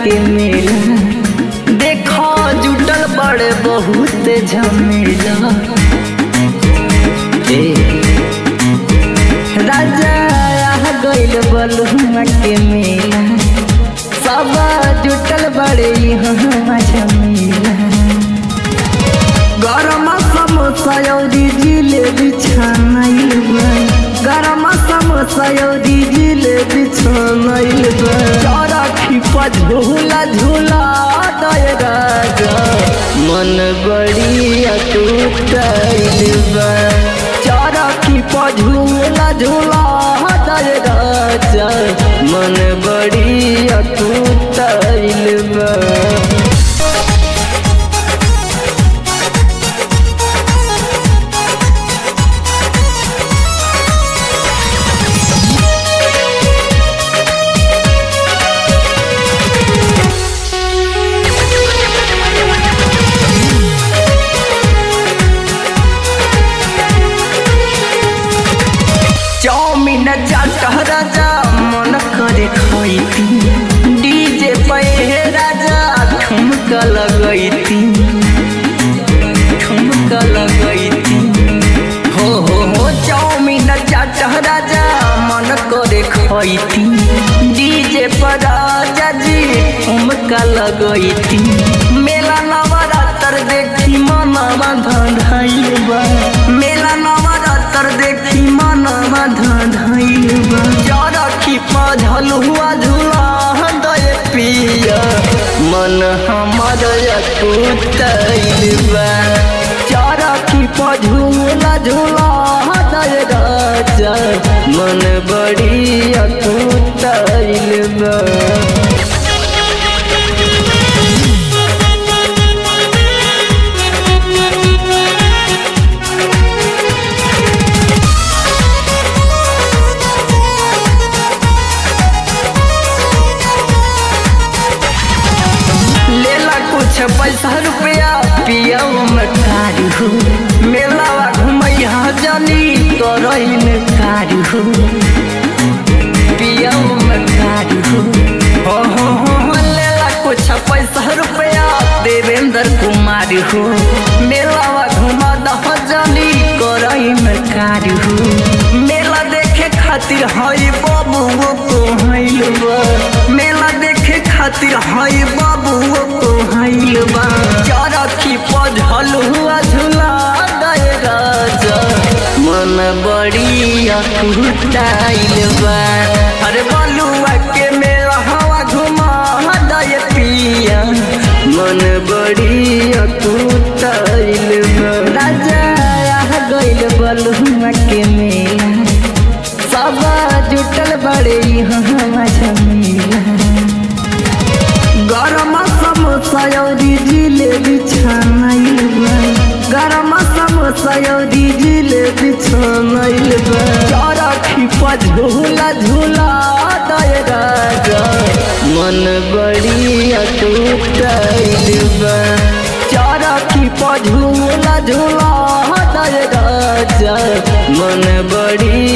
के मेला देखो जुटल बड़े बहुत झमेला। राजा गइल बलुआ के मेला सब जुटल बड़े यहाँ झमेला। गरम समोसा अउरी जिलेबी छानइल बा, गरम समोसा अउरी जिलेबी छानइल बा। चरखी पर झूला झूला दय राजा मन बड़ी अटूटइल बा। चरखी पर झूला झूला दय राजा मन बड़ी अटूटइल बा। चाउमीन चाट राजा मन करे खैती, डीजे पे राजा ठुमका लगैती, ठुमका लगैती। हो चाउमीन चाट राजा मन करे खैती, डीजे पर राजा जी ठुमका लगैती। मेला नवरात्र देखी मनवा धंधाइल बा, मेला नवरात्र देखी मनवा धंधाइल बा। चरखी पर झलुआ झूला दय पिया मन हमर अटूटइल बा। चरखी पर झूला झूला दय राजा मन बड़ी अटूटइल बा। पैसा रुपया पिया में कारी हो, मेलावा घुमैया जानी करैन कारी हो, पिया में कारी हो। लेला कुछ पैसा रुपया देवेंद्र कुमार हो, मेलावा घुमा दह जानी करैन कारी हो। मेला देखे खातिर हई बाबू को हैल बा, मेला देखे खातिर हई बाबू को हैल बा। चरखी पर झलुआ झूला दय राजा मन बड़ी अटूटइल बा। अरे बलुआ के मेला हवा घुमा दय पिया मन बड़ी अटूटइल बा। राजा गइल बलुआ के मेला सब जुटल बड़े यहाँ झमेला। गरम समोसा अउरी जिलेबी छानइल बा, गरम समोसा अउरी जिलेबी छानइल बा। चरखी पर झूला झूला दय राजा मन बड़ी अटूटइल बा। चरखी पर झूला झूला दय राजा मन बड़ी